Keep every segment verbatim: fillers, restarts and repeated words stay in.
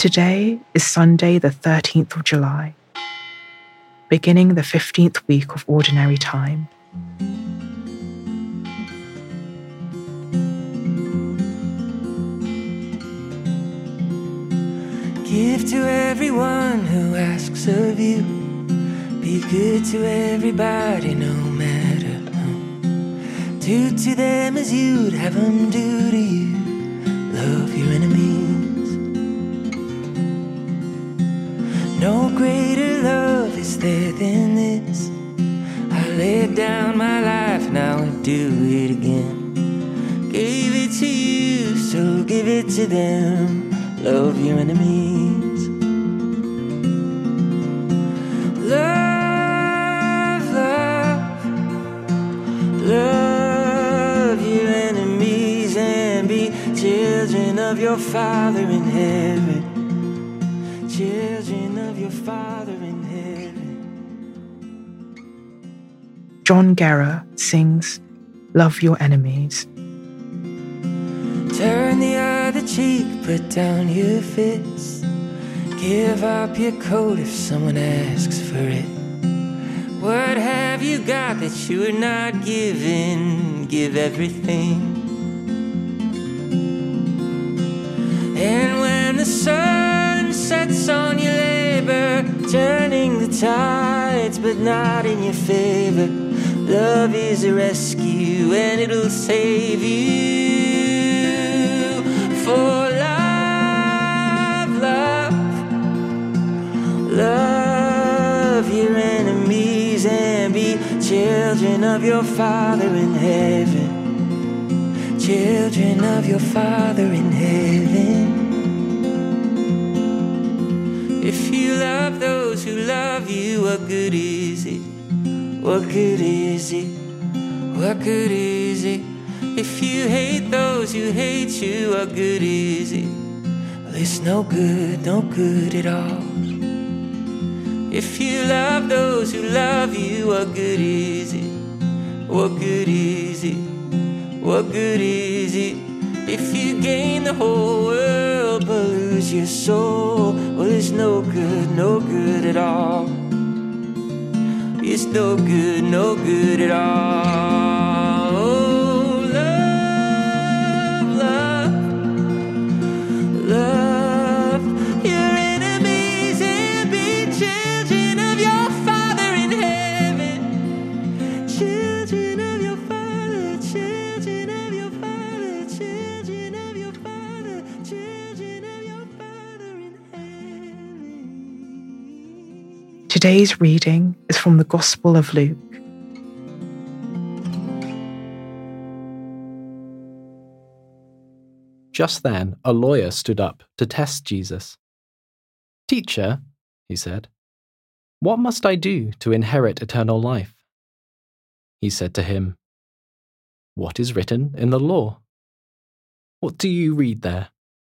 Today is Sunday, the thirteenth of July, beginning the fifteenth week of Ordinary Time. Give to everyone who asks of you. Be good to everybody, no matter who. Do to them as you'd have them do to you. Love your enemies. No greater love is there than this. I laid down my life, now I do it again. Gave it to you, so give it to them. Love your enemies. Love, love, love your enemies and be children of your Father in heaven. Children of your Father in heaven. John Guerra sings Love Your Enemies. Turn the other cheek, put down your fist. Give up your coat if someone asks for it. What have you got that you are not given? Give everything. And when the sun sets on your labor, turning the tides but not in your favor, love is a rescue and it'll save you. For love, love, love your enemies and be children of your Father in heaven. Children of your Father in heaven. If you love those who love you, what good is it? What good is it? What good is it? If you hate those who hate you, what good is it? Well, it's no good, no good at all. If you love those who love you, what good is it? What good is it? What good is it? If you gain the whole world but lose your soul, well, it's no good, no good at all. It's no good, no good at all. Oh, love, love, love your enemies and be children of your Father in heaven. Children of your Father, children of your Father, children of your Father, children of your Father in heaven. Today's reading is from the Gospel of Luke. Just then, a lawyer stood up to test Jesus. "Teacher," he said, "what must I do to inherit eternal life?" He said to him, "What is written in the law? What do you read there?"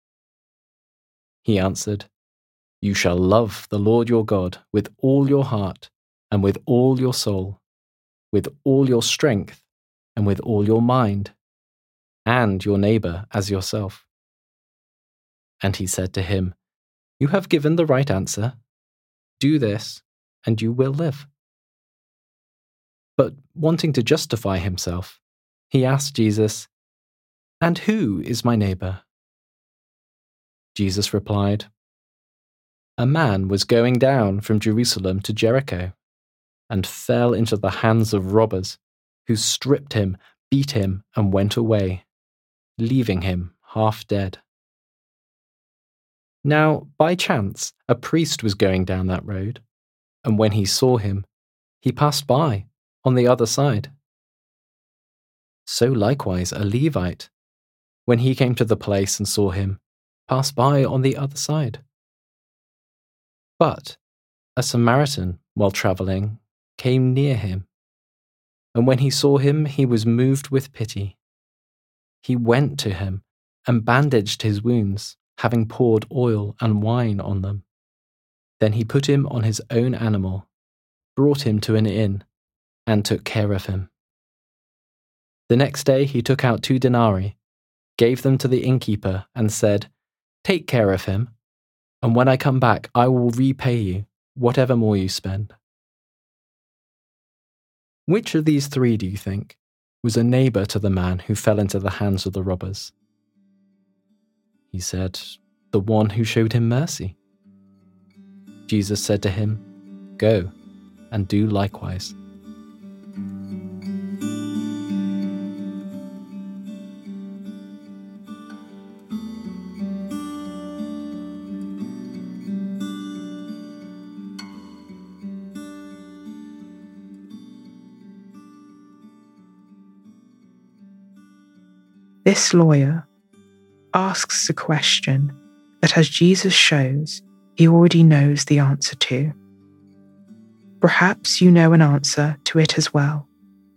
He answered, "You shall love the Lord your God with all your heart and with all your soul, with all your strength and with all your mind, and your neighbor as yourself." And he said to him, "You have given the right answer. Do this, and you will live." But wanting to justify himself, he asked Jesus, "And who is my neighbor?" Jesus replied, "A man was going down from Jerusalem to Jericho, and fell into the hands of robbers, who stripped him, beat him, and went away, leaving him half dead. Now, by chance, a priest was going down that road, and when he saw him, he passed by on the other side. So likewise a Levite, when he came to the place and saw him, passed by on the other side. But a Samaritan, while travelling, came near him, and when he saw him, he was moved with pity. He went to him and bandaged his wounds, having poured oil and wine on them. Then he put him on his own animal, brought him to an inn, and took care of him. The next day he took out two denarii, gave them to the innkeeper, and said, "Take care of him. and when I come back, I will repay you whatever more you spend." Which of these three, do you think, was a neighbour to the man who fell into the hands of the robbers? He said, "The one who showed him mercy." Jesus said to him, "Go and do likewise." This lawyer asks a question that, as Jesus shows, he already knows the answer to. Perhaps you know an answer to it as well.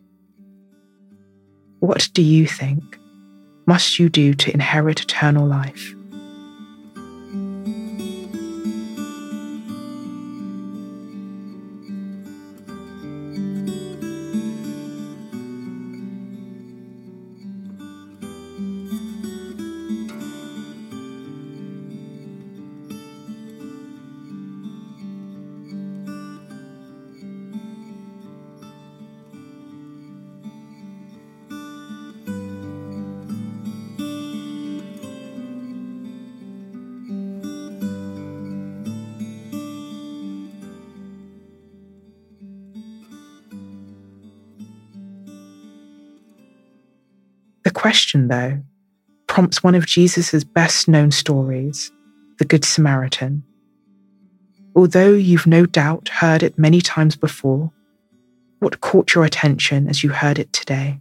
What do you think must you do to inherit eternal life? The question, though, prompts one of Jesus' best-known stories, the Good Samaritan. Although you've no doubt heard it many times before, what caught your attention as you heard it today?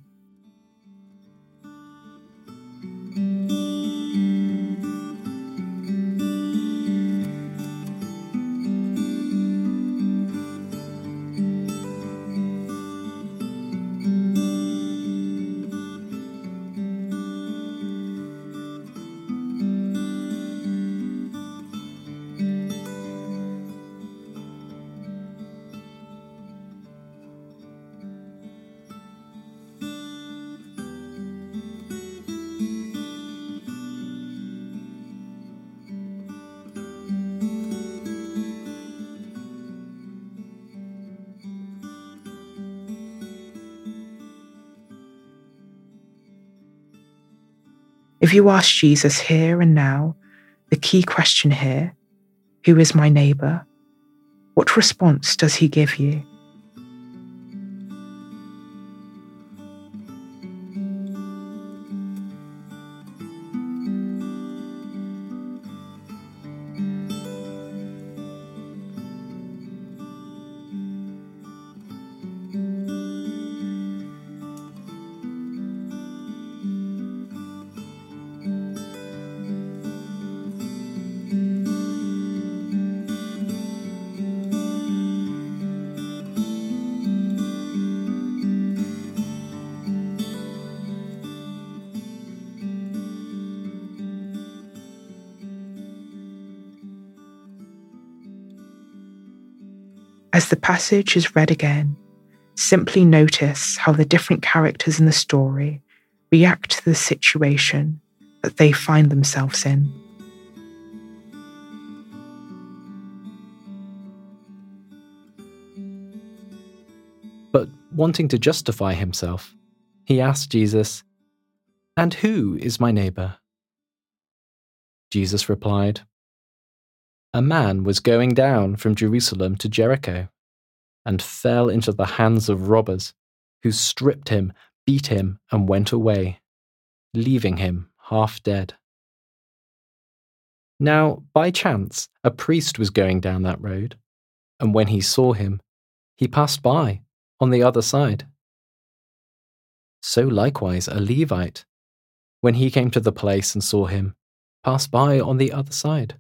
If you ask Jesus here and now, the key question here, who is my neighbour, what response does he give you? As the passage is read again, simply notice how the different characters in the story react to the situation that they find themselves in. But wanting to justify himself, he asked Jesus, "And who is my neighbour?" Jesus replied, "A man was going down from Jerusalem to Jericho and fell into the hands of robbers, who stripped him, beat him, and went away, leaving him half dead. Now, by chance, a priest was going down that road, and when he saw him, he passed by on the other side. So likewise a Levite, when he came to the place and saw him, passed by on the other side.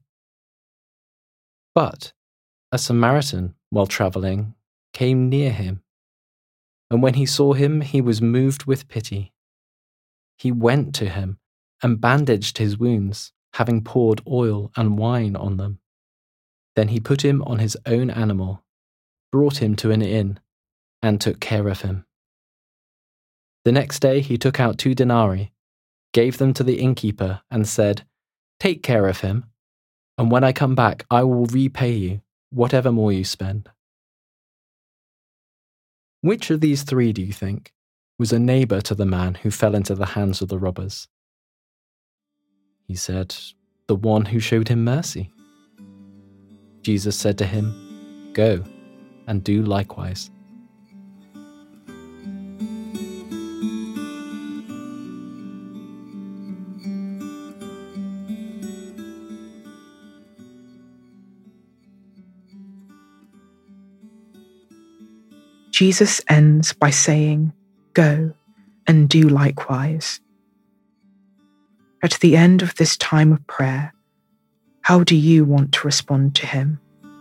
But a Samaritan, while travelling, came near him, and when he saw him, he was moved with pity. He went to him and bandaged his wounds, having poured oil and wine on them. Then he put him on his own animal, brought him to an inn, and took care of him. The next day he took out two denarii, gave them to the innkeeper, and said, 'Take care of him, and when I come back, I will repay you whatever more you spend." Which of these three, do you think, was a neighbour to the man who fell into the hands of the robbers? He said, "The one who showed him mercy." Jesus said to him, "Go and do likewise." Jesus ends by saying, "Go and do likewise." At the end of this time of prayer, how do you want to respond to him?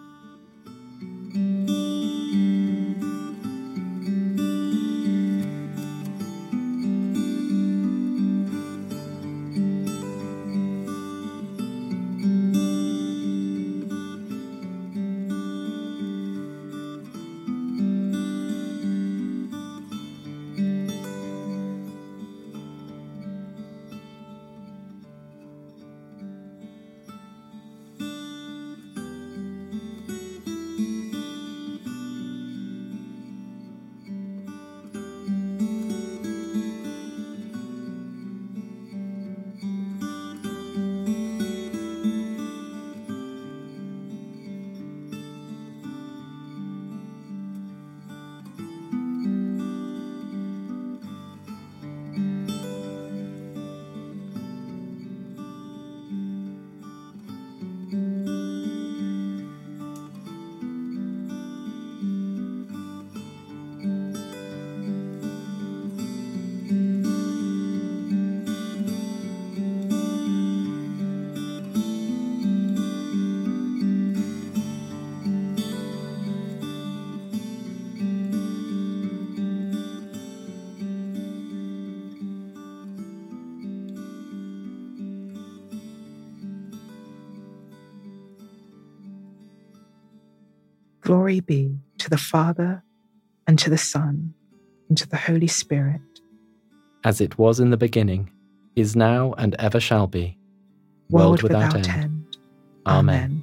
Glory be to the Father, and to the Son, and to the Holy Spirit. As it was in the beginning, is now, and ever shall be, world, world without, without end. end. Amen. Amen.